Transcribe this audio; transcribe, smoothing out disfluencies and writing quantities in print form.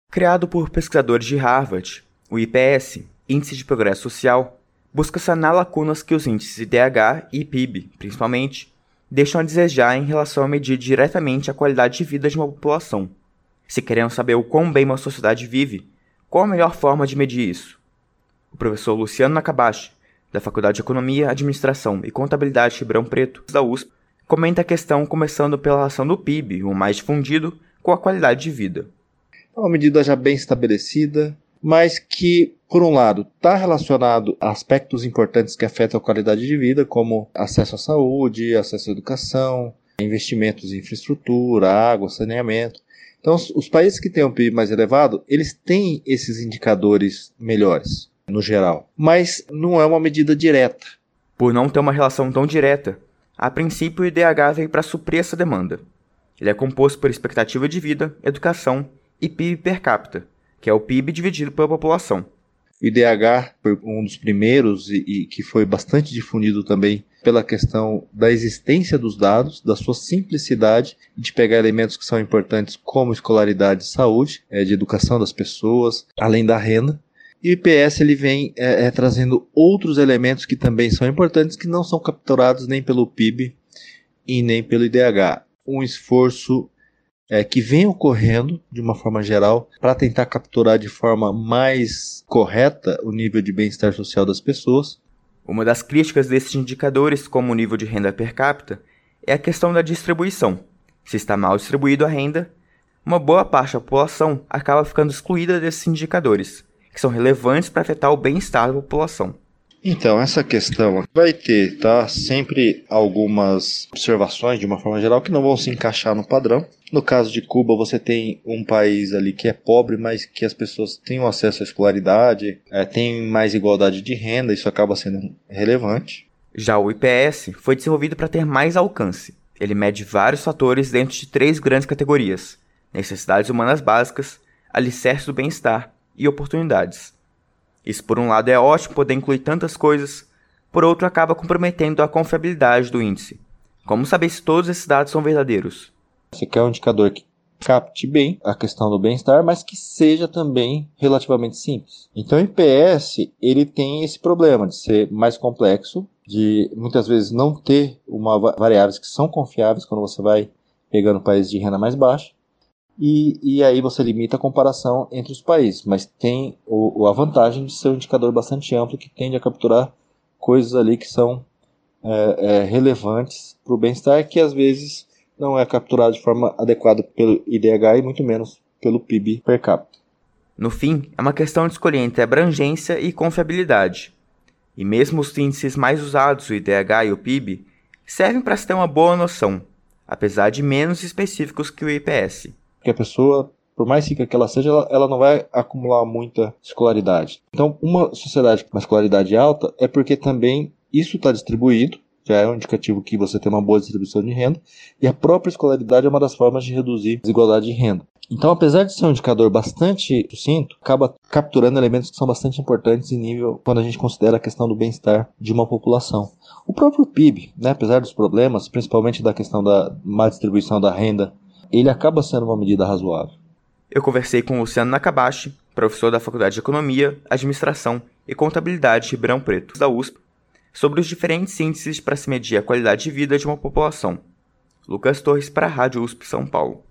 Criado por pesquisadores de Harvard, o IPS, Índice de Progresso Social, busca sanar lacunas que os índices IDH e PIB, principalmente, deixam a desejar em relação a medir diretamente a qualidade de vida de uma população. Se queremos saber o quão bem uma sociedade vive, qual a melhor forma de medir isso? O professor Luciano Nakabashi, da Faculdade de Economia, Administração e Contabilidade de Ribeirão Preto, da USP, comenta a questão começando pela relação do PIB, o mais difundido, com a qualidade de vida. É uma medida já bem estabelecida, mas que, por um lado, está relacionado a aspectos importantes que afetam a qualidade de vida, como acesso à saúde, acesso à educação, investimentos em infraestrutura, água, saneamento. Então, os países que têm um PIB mais elevado, eles têm esses indicadores melhores, no geral. Mas não é uma medida direta. Por não ter uma relação tão direta, a princípio o IDH veio para suprir essa demanda. Ele é composto por expectativa de vida, educação e PIB per capita, que é o PIB dividido pela população. O IDH foi um dos primeiros e que foi bastante difundido também pela questão da existência dos dados, da sua simplicidade de pegar elementos que são importantes como escolaridade e saúde, de educação das pessoas, além da renda. E o IPS ele vem trazendo outros elementos que também são importantes, que não são capturados nem pelo PIB e nem pelo IDH. Um esforço que vem ocorrendo, de uma forma geral, para tentar capturar de forma mais correta o nível de bem-estar social das pessoas. Uma das críticas desses indicadores, como o nível de renda per capita, é a questão da distribuição. Se está mal distribuído a renda, uma boa parte da população acaba ficando excluída desses indicadores, que são relevantes para afetar o bem-estar da população. Então, essa questão vai ter sempre algumas observações, de uma forma geral, que não vão se encaixar no padrão. No caso de Cuba, você tem um país ali que é pobre, mas que as pessoas têm acesso à escolaridade, tem mais igualdade de renda, isso acaba sendo relevante. Já o IPS foi desenvolvido para ter mais alcance. Ele mede vários fatores dentro de 3 grandes categorias: necessidades humanas básicas, alicerces do bem-estar e oportunidades. Isso, por um lado, é ótimo poder incluir tantas coisas, por outro, acaba comprometendo a confiabilidade do índice. Como saber se todos esses dados são verdadeiros? Você quer um indicador que capte bem a questão do bem-estar, mas que seja também relativamente simples. Então, o IPS ele tem esse problema de ser mais complexo, de muitas vezes não ter variáveis que são confiáveis quando você vai pegando países de renda mais baixa. E aí você limita a comparação entre os países, mas tem a vantagem de ser um indicador bastante amplo que tende a capturar coisas ali que são relevantes para o bem-estar, que às vezes não é capturado de forma adequada pelo IDH e muito menos pelo PIB per capita. No fim, é uma questão de escolher entre abrangência e confiabilidade. E mesmo os índices mais usados, o IDH e o PIB, servem para se ter uma boa noção, apesar de menos específicos que o IPS. Porque a pessoa, por mais rica que ela seja, ela não vai acumular muita escolaridade. Então, uma sociedade com uma escolaridade alta é porque também isso está distribuído, já é um indicativo que você tem uma boa distribuição de renda, e a própria escolaridade é uma das formas de reduzir a desigualdade de renda. Então, apesar de ser um indicador bastante sucinto, acaba capturando elementos que são bastante importantes em nível quando a gente considera a questão do bem-estar de uma população. O próprio PIB, apesar dos problemas, principalmente da questão da má distribuição da renda, ele acaba sendo uma medida razoável. Eu conversei com o Luciano Nakabashi, professor da Faculdade de Economia, Administração e Contabilidade de Ribeirão Preto, da USP, sobre os diferentes índices para se medir a qualidade de vida de uma população. Lucas Torres para a Rádio USP São Paulo.